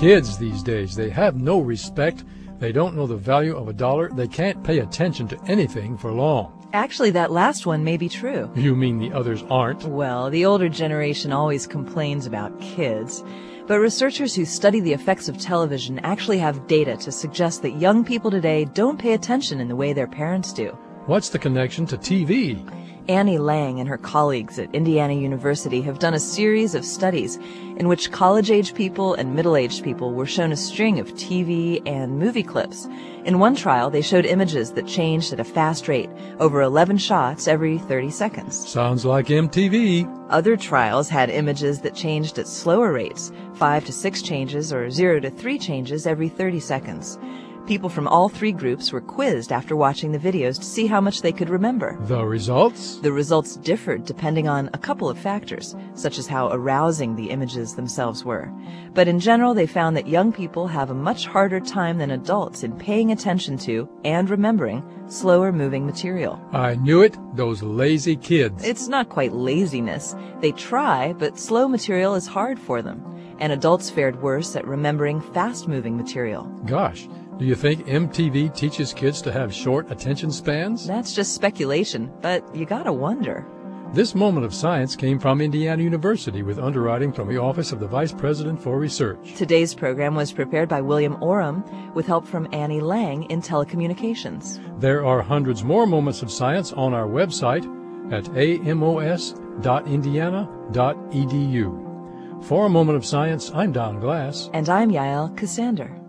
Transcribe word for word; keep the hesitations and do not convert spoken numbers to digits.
Kids these days, they have no respect. They don't know the value of a dollar. They can't pay attention to anything for long. Actually, that last one may be true. You mean the others aren't? Well, the older generation always complains about kids. But researchers who study the effects of television actually have data to suggest that young people today don't pay attention in the way their parents do. What's the connection to T V? Annie Lang and her colleagues at Indiana University have done a series of studies in which college-age people and middle-aged people were shown a string of T V and movie clips. In one trial, they showed images that changed at a fast rate, over eleven shots every thirty seconds. Sounds like M T V. Other trials had images that changed at slower rates, five to six changes or zero to three changes every thirty seconds. People from all three groups were quizzed after watching the videos to see how much they could remember. The results? The results differed depending on a couple of factors, such as how arousing the images themselves were. But in general, they found that young people have a much harder time than adults in paying attention to and remembering slower moving material. I knew it. Those lazy kids. It's not quite laziness. They try, but slow material is hard for them. And adults fared worse at remembering fast-moving material. Gosh. Do you think M T V teaches kids to have short attention spans? That's just speculation, but you gotta wonder. This moment of science came from Indiana University with underwriting from the Office of the Vice President for Research. Today's program was prepared by William Oram with help from Annie Lang in telecommunications. There are hundreds more moments of science on our website at a m o s dot indiana dot e d u. For A Moment of Science, I'm Don Glass. And I'm Yael Cassander.